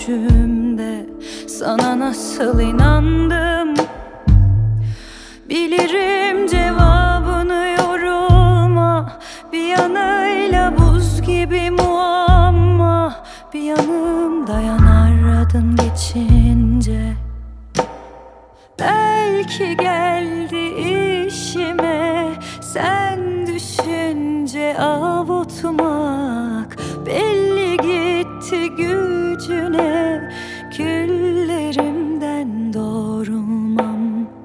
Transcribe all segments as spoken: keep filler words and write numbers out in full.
düşümde sana nasıl inandım. Bilirim cevabını, yorulma. Bir yanıyla buz gibi muamma, bir yanımda yanar adın geçince. Belki geldi işime sen düşünce avutmak. Belli gitti gücüne, küllerimden doğrulmam.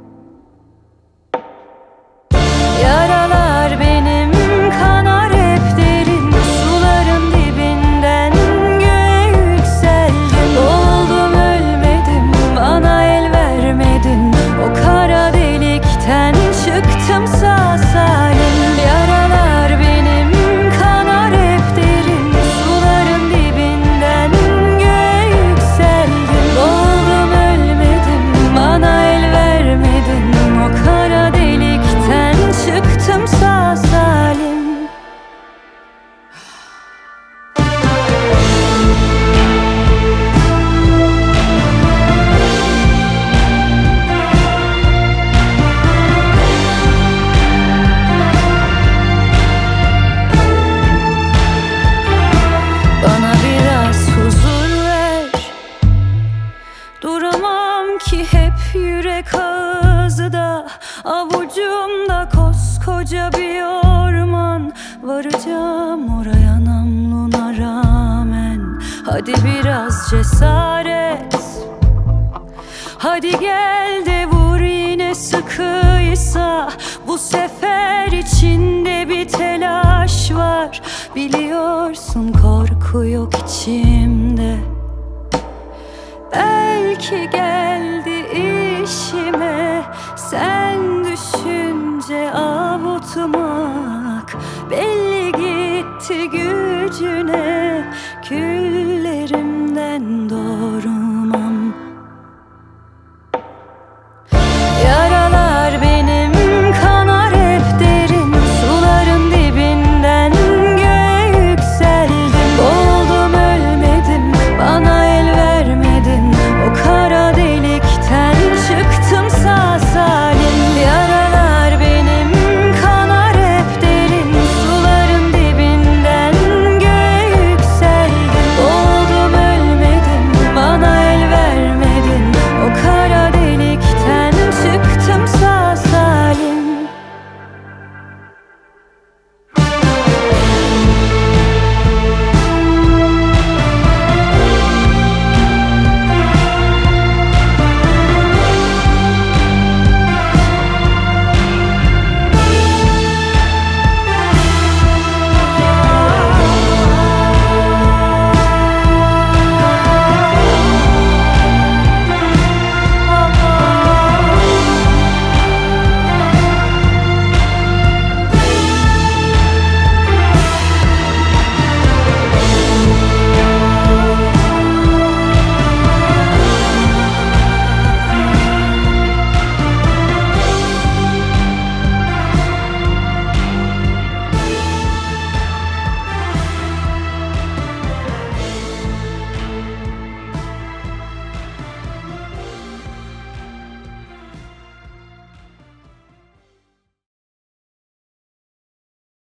Yaralar benim kanar hep derin, suların dibinden göğe yükseldim. Oldum ölmedim, bana el vermedin, o kara delikten çıktım sağ salim. Yaralar benim kanar hep derin, suların dibinden göğe yükseldim. Oldum ölmedim, bana el vermedin, o kara delikten çıktım sağ salim. Bana biraz huzur ver, duramam ki hep yürek ağızda. Avucumda koskoca bir orman, varacağım oraya namluna rağmen. Hadi biraz cesaret, hadi gel de vur yine sıkıysa. Bu sefer içinde bir telaş var, biliyorsun korku yok içimde. Belki geldi işime sen düşünce avutmak. Belli gitti gücüne,